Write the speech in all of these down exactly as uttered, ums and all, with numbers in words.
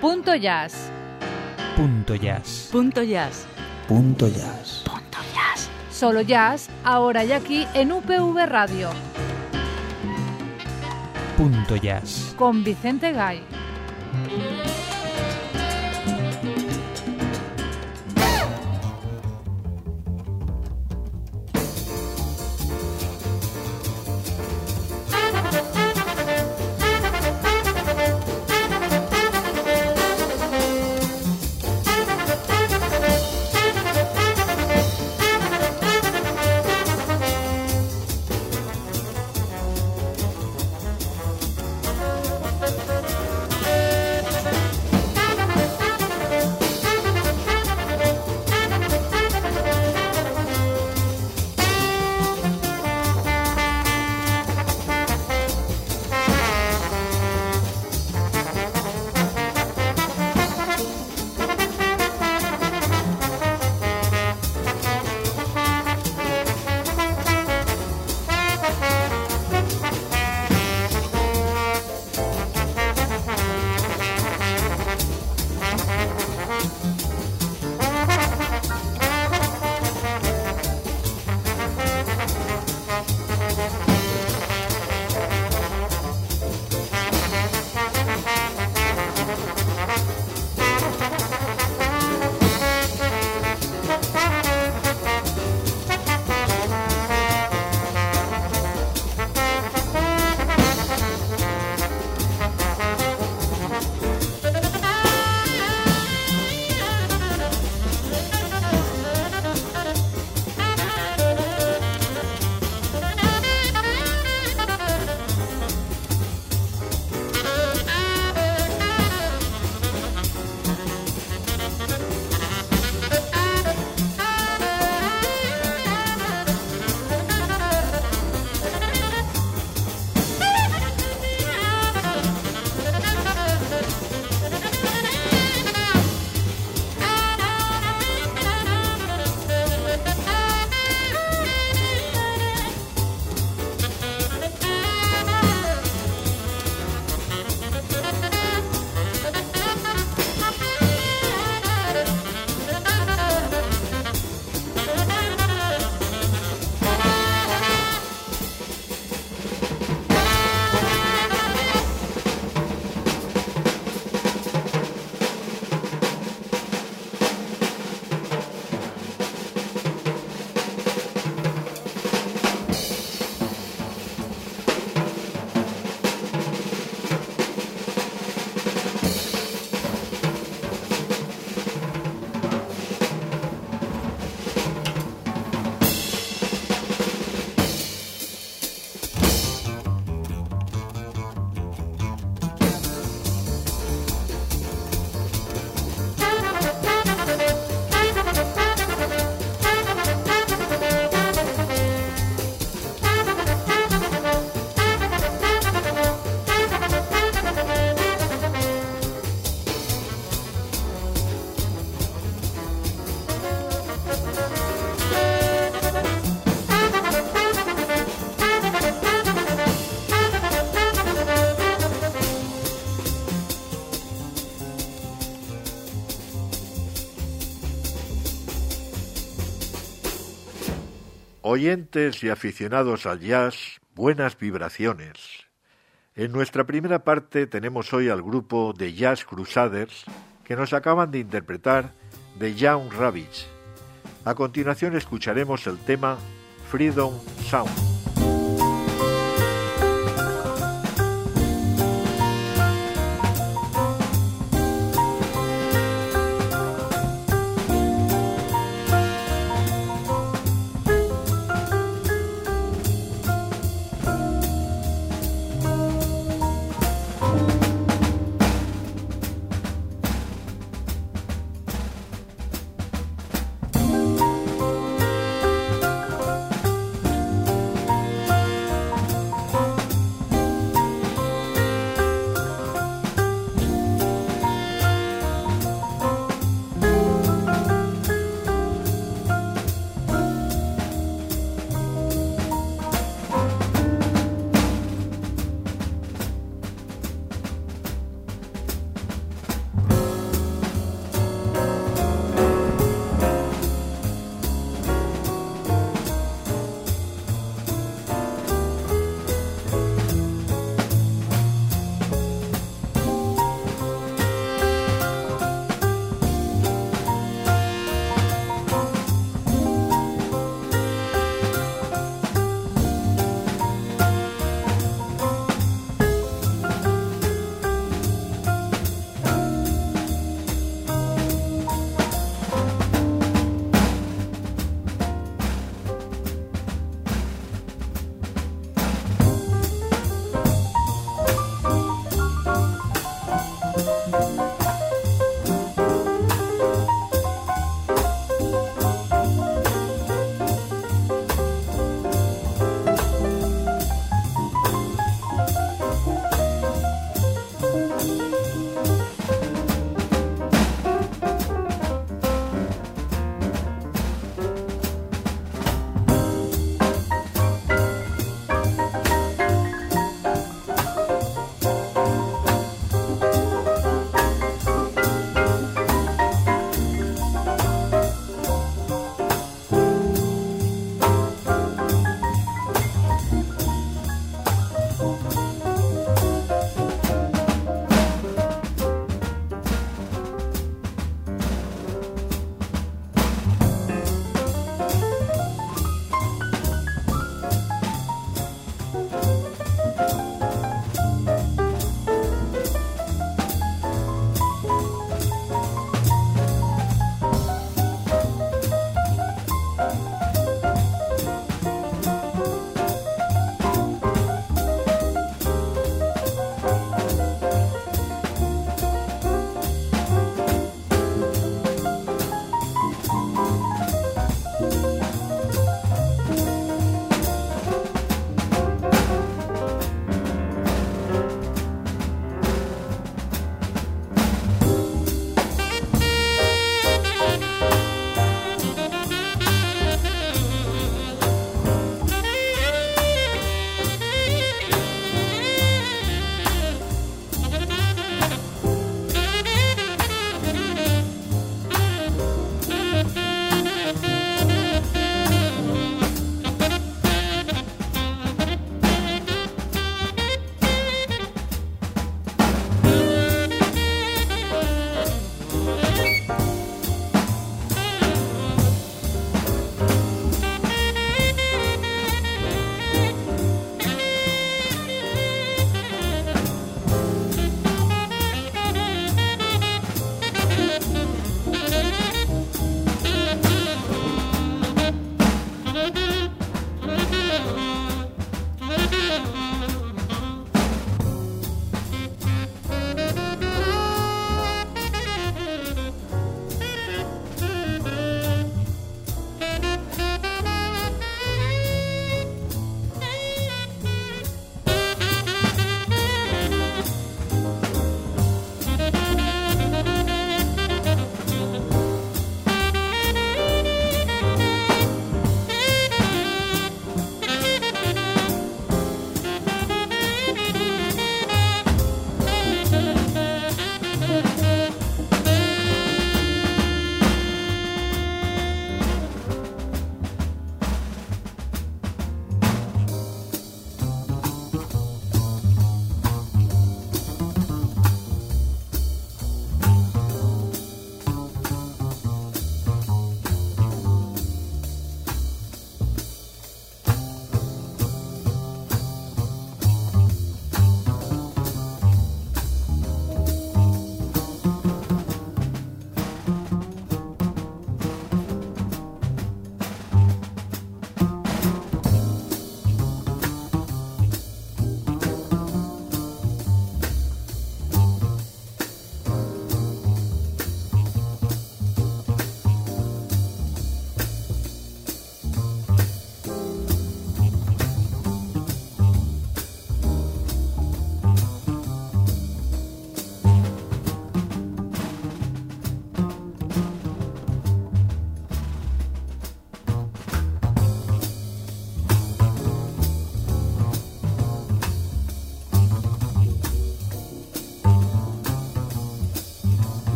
Punto Jazz. Punto Jazz. Punto Jazz. Punto Jazz. Punto Jazz. Solo jazz, ahora y aquí en U P V Radio. Punto Jazz. Con Vicente Gay. Oyentes y aficionados al jazz, buenas vibraciones. En nuestra primera parte tenemos hoy al grupo The Jazz Crusaders, que nos acaban de interpretar The Young Rabbits. A continuación escucharemos el tema Freedom Sound.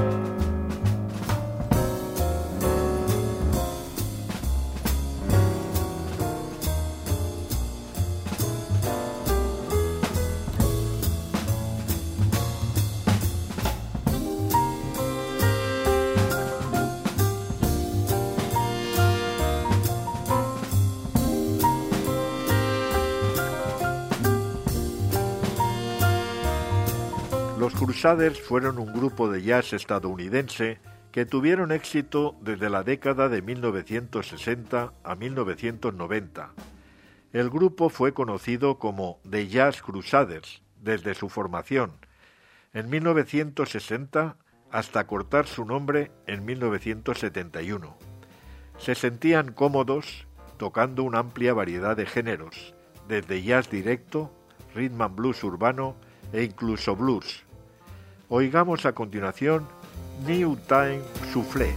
Los Crusaders fueron un grupo de jazz estadounidense que tuvieron éxito desde la década de mil novecientos sesenta a mil novecientos noventa. El grupo fue conocido como The Jazz Crusaders desde su formación en mil novecientos sesenta hasta cortar su nombre en mil novecientos setenta y uno. Se sentían cómodos tocando una amplia variedad de géneros, desde jazz directo, rhythm and blues urbano e incluso blues. Oigamos a continuación New Time Soufflé.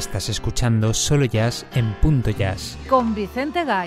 Estás escuchando Solo Jazz en Punto Jazz. Con Vicente Gay.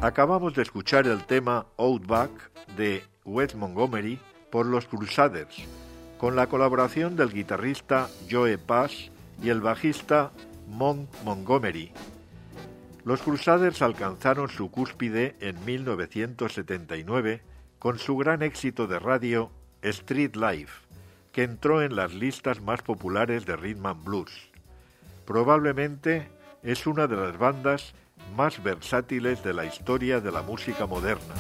Acabamos de escuchar el tema Outback de Wes Montgomery por los Crusaders, con la colaboración del guitarrista Joe Pass y el bajista Monk Montgomery. Los Crusaders alcanzaron su cúspide en mil novecientos setenta y nueve con su gran éxito de radio Street Life, que entró en las listas más populares de rhythm and blues. Probablemente es una de las bandas más versátiles de la historia de la música moderna.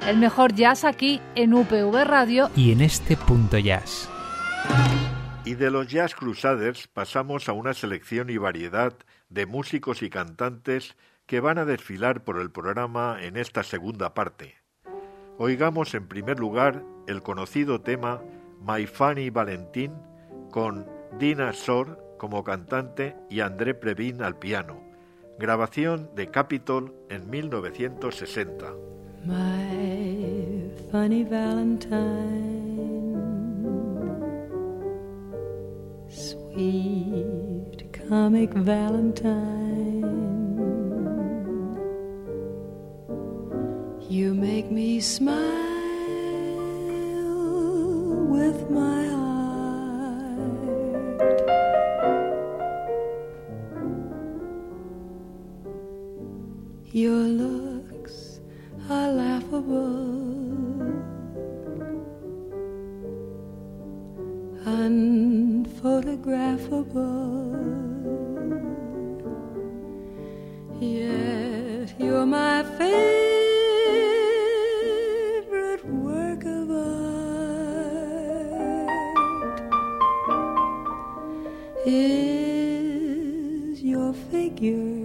El mejor jazz aquí en U P V Radio y en este punto jazz. Y de los Jazz Crusaders pasamos a una selección y variedad de músicos y cantantes que van a desfilar por el programa en esta segunda parte. Oigamos en primer lugar el conocido tema My Funny Valentine con Dinah Shore como cantante y André Previn al piano, grabación de Capitol en mil novecientos sesenta. My funny Valentine, sweet comic Valentine, you make me smile with my heart. Your looks are laughable, unphotographable, yet you're my favorite work of art. Is your figure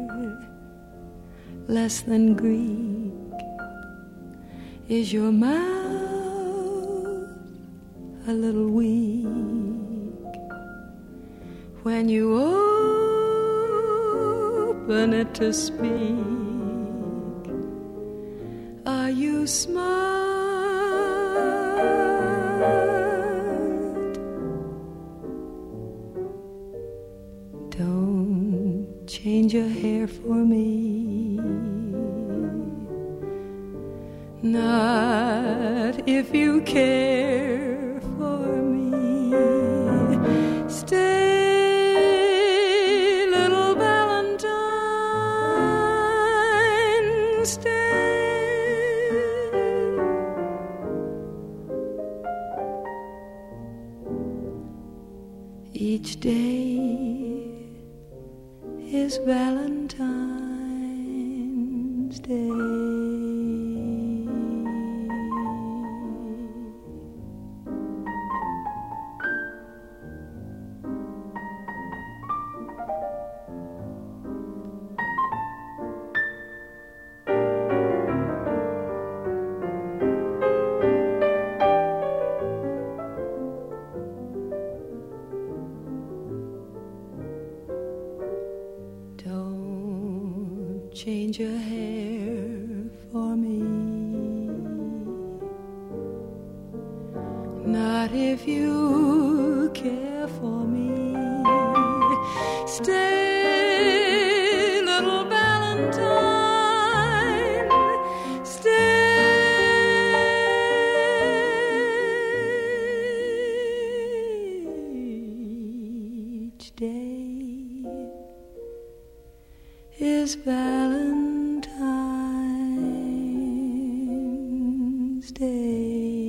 less than Greek? Is your mouth a little weak when you open it to speak? Are you smart? Don't change your hair for me, not if you care for me. Stay, little Valentine, stay. Each day is Valentine's Day. Change your hair for me, not if you care for me. Stay, little Valentine, stay. Each day is Valentine's Day.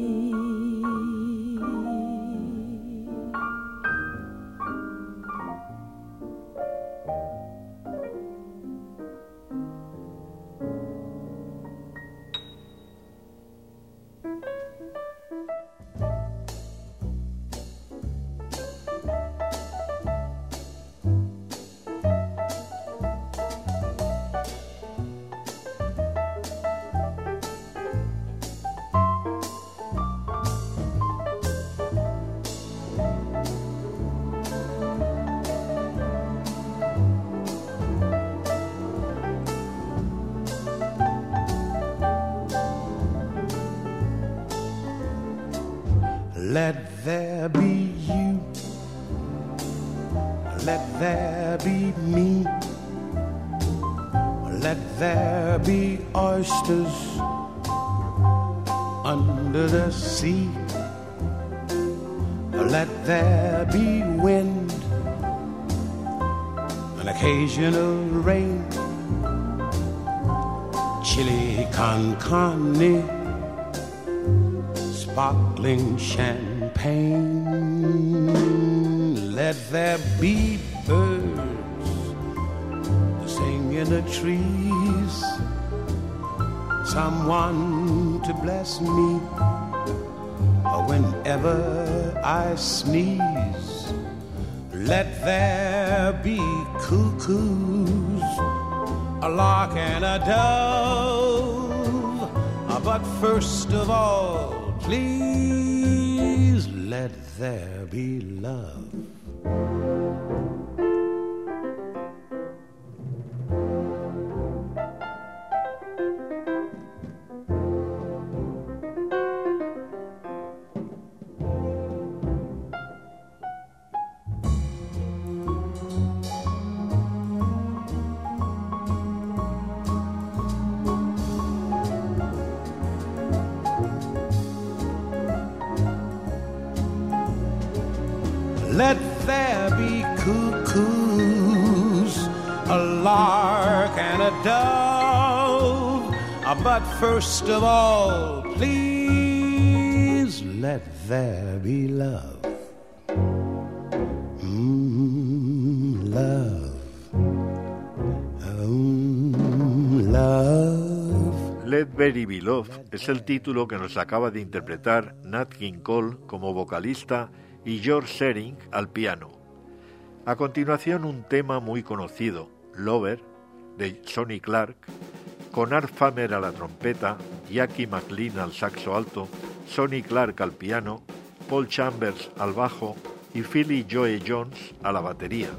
Let there be you, let there be me, let there be oysters under the sea, let there be wind, an occasional rain, chili con carne, sparkling champagne. Let there be birds to sing in the trees, someone to bless me whenever I sneeze. Let there be cuckoos, a lark and a dove, but first of all, please let there be love. Let there be cuckoos, a lark and a dove, but first of all, please let there be love. Mm, love. Mm, love. Let There Be Love es el título que nos acaba de interpretar Nat King Cole como vocalista y George Shearing al piano. A continuación, un tema muy conocido, Lover, de Sonny Clark, con Art Farmer a la trompeta, Jackie McLean al saxo alto, Sonny Clark al piano, Paul Chambers al bajo y Philly Joe Jones a la batería.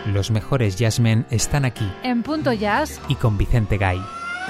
Los mejores jazzmen están aquí. En Punto Jazz y con Vicente Gay.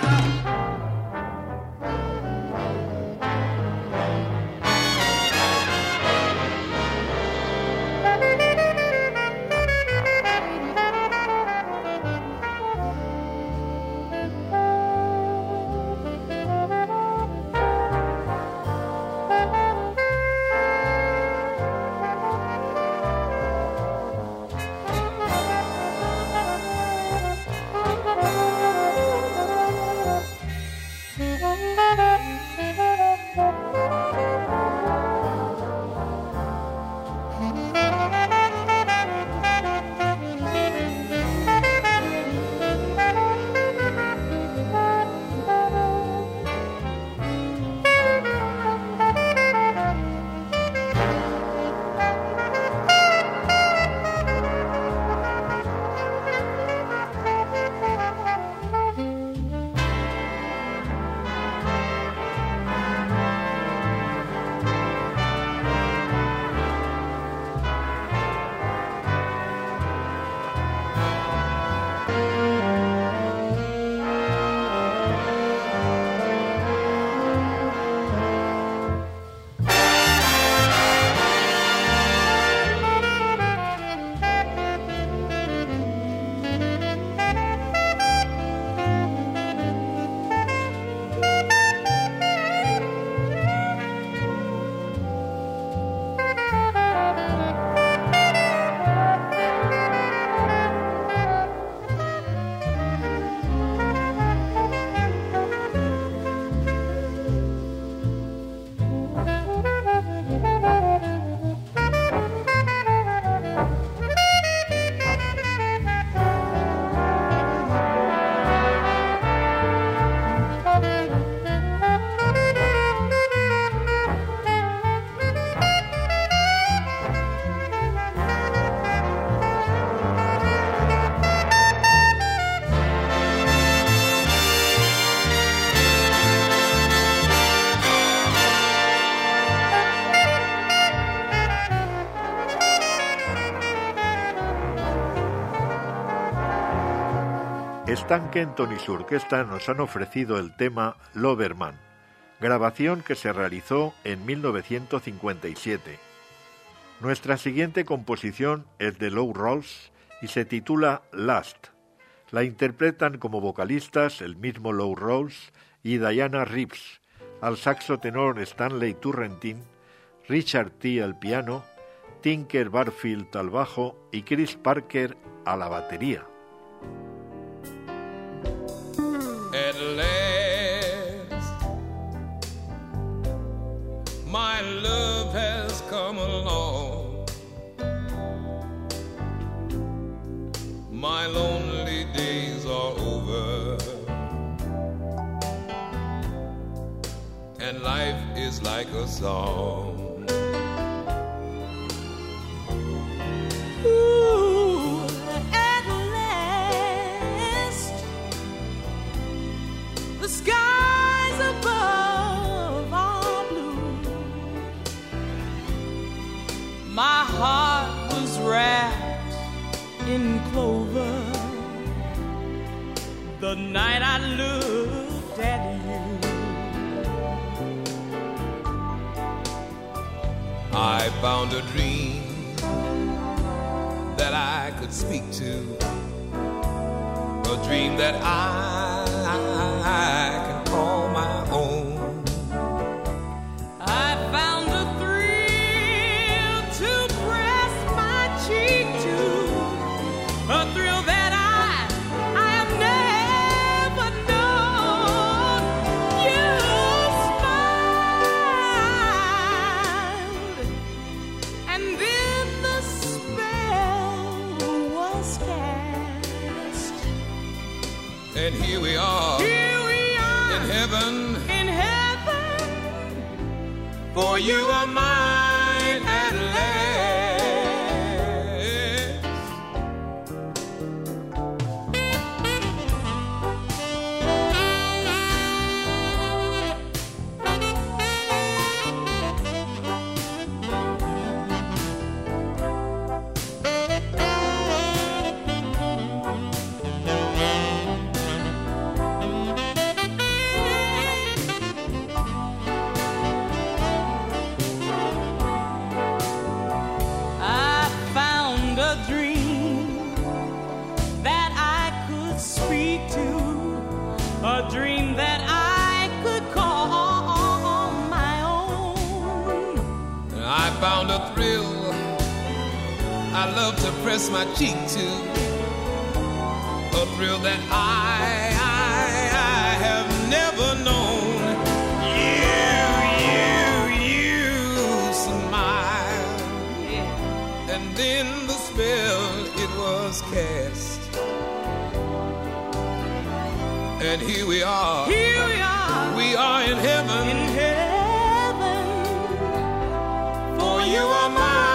Stan Kenton y su orquesta nos han ofrecido el tema Loverman, grabación que se realizó en mil novecientos cincuenta y siete. Nuestra siguiente composición es de Lou Rawls y se titula Last. La interpretan como vocalistas el mismo Lou Rawls y Diana Reeves, al saxo tenor Stanley Turrentine, Richard Tee al piano, Tinker Barfield al bajo y Chris Parker a la batería. At last, my love has come along. My lonely days are over, and life is like a song. Ooh, at last, the skies above are blue. My heart was wrapped in clover the night I looked at you. I found a dream that I could speak to, a dream that I, I can call my own. I found a thrill to press my cheek to, a thrill that I, I have never known. You smiled, and then the spell was cast. And here we are, Here we are in heaven, in heaven, for you are mine at last. a dream that I could call my own. And I found a thrill I love to press my cheek to, a thrill that I, I, I have never known. You, you, you smile, yeah. And then the spell it was cast, and here we are, here we are, we are in heaven, in heaven, for you are mine.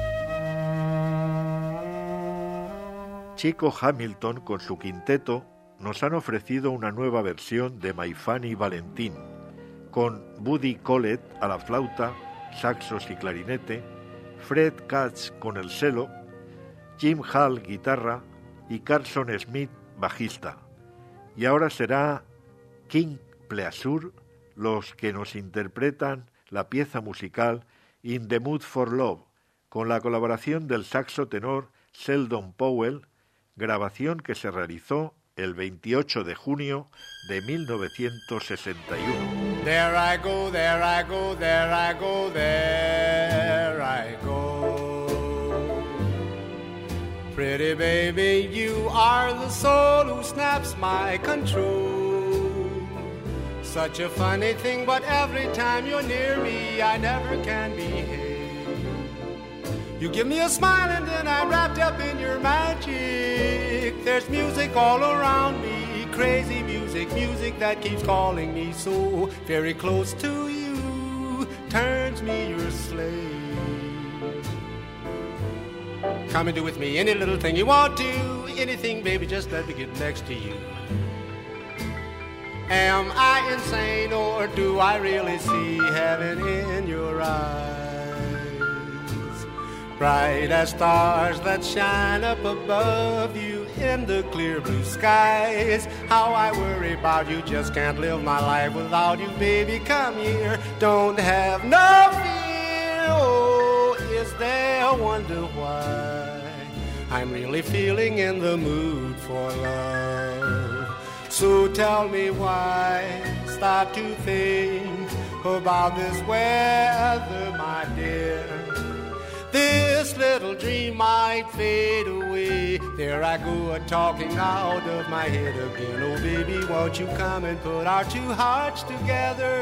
Chico Hamilton, con su quinteto, nos han ofrecido una nueva versión de My Funny Valentine, con Buddy Collett a la flauta, saxos y clarinete, Fred Katz con el cello, Jim Hall guitarra y Carson Smith bajista. Y ahora será King Pleasure los que nos interpretan la pieza musical In the Mood for Love, con la colaboración del saxo tenor Sheldon Powell, grabación que se realizó el veintiocho de junio de mil novecientos sesenta y uno. There I go, there I go, there I go, there I go. Pretty baby, you are the soul who snaps my control. Such a funny thing, but every time you're near me, I never can behave. You give me a smile and then I'm wrapped up in your magic. There's music all around me, crazy music, music that keeps calling me so very close to you, turns me your slave. Come and do with me any little thing you want to, anything, baby, just let me get next to you. Am I insane or do I really see heaven in your eyes? Bright as stars that shine up above you in the clear blue skies. How I worry about you, just can't live my life without you, baby, come here. Don't have no fear, oh, is there a wonder why I'm really feeling in the mood for love? So tell me why, stop to think about this weather, my dear. This little dream might fade away. There I go a-talking out of my head again. Oh, baby, won't you come and put our two hearts together?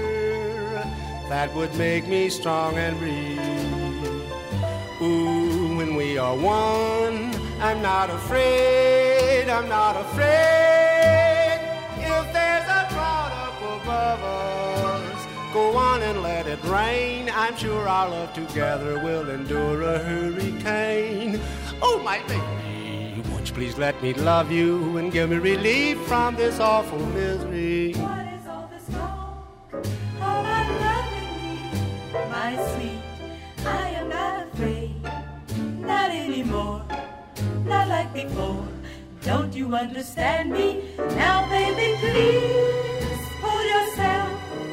That would make me strong and breathe. Ooh, when we are one, I'm not afraid, I'm not afraid. If there's a cloud up above us, go on and let it rain. I'm sure our love together will endure a hurricane. Oh, my baby, won't you please let me love you and give me relief from this awful misery? What is all this talk about loving me, my sweet? I am not afraid, not anymore, not like before. Don't you understand me? Now, baby, please pull yourself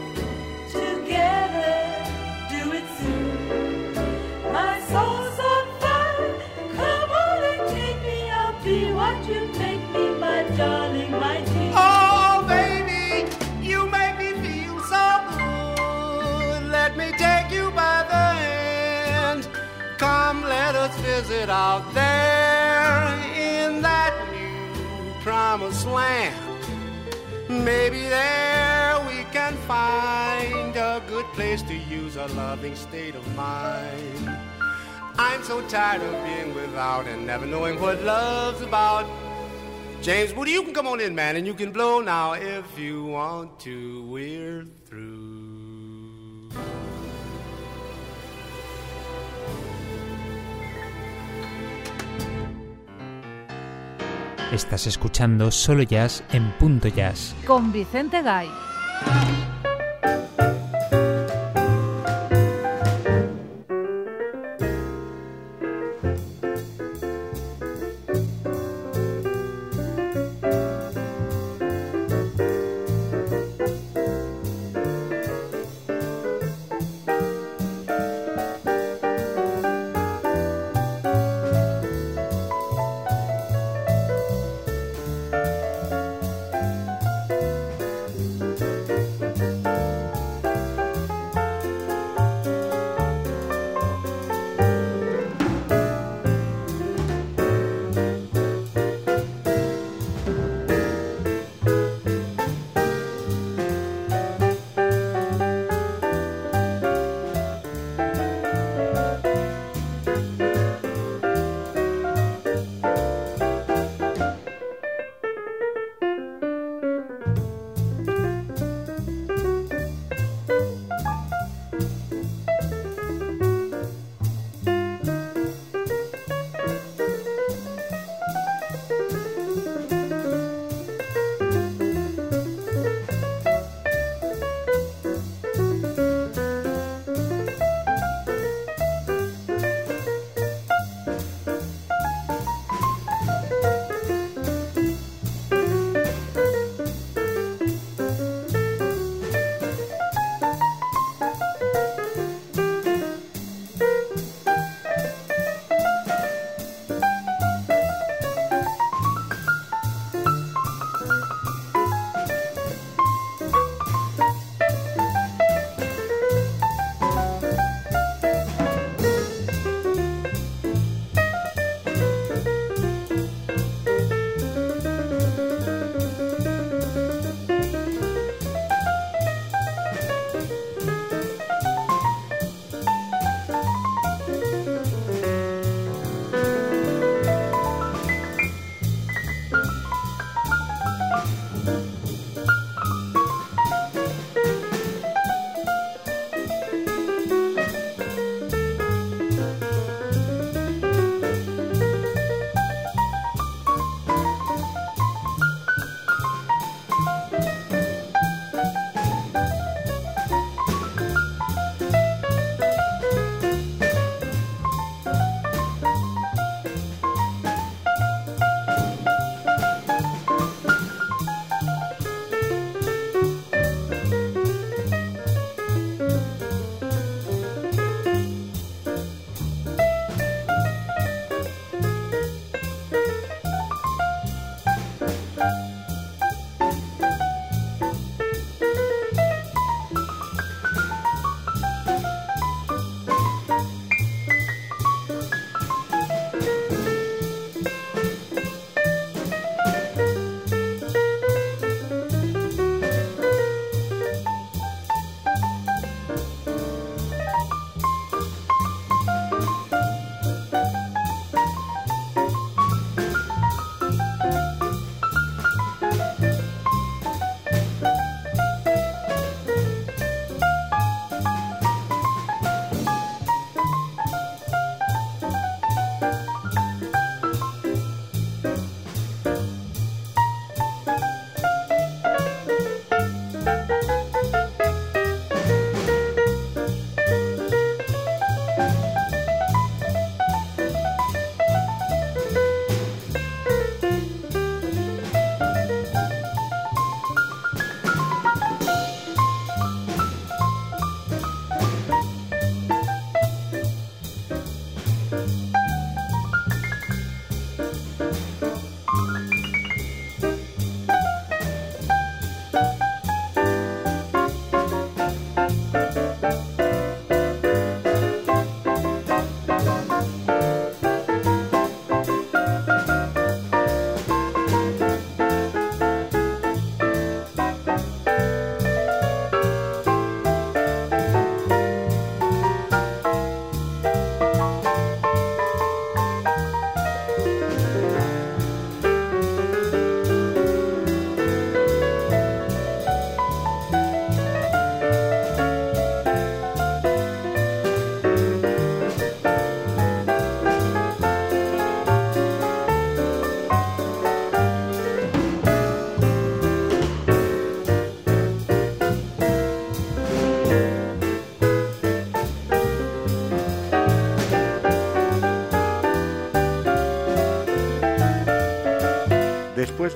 together, do it soon. My soul's on fire, come on and take me. I'll be what you make me, my darling, my dear. Oh, baby, you make me feel so good. Let me take you by the hand. Come, let us visit out there in that new promised land. Maybe there we can find a good place to use a loving state of mind. I'm so tired of being without and never knowing what love's about. James Woody, you can come on in, man, and you can blow now if you want to. We're through. Estás escuchando Solo Jazz en Punto Jazz. Con Vicente Gay.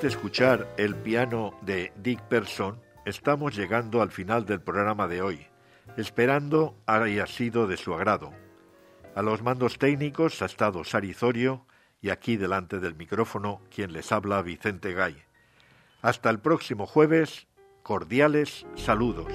de escuchar el piano de Dick Pearson, estamos llegando al final del programa de hoy, esperando haya sido de su agrado. A los mandos técnicos ha estado Sari Zorio y aquí delante del micrófono quien les habla, Vicente Gay. Hasta el próximo jueves, cordiales saludos.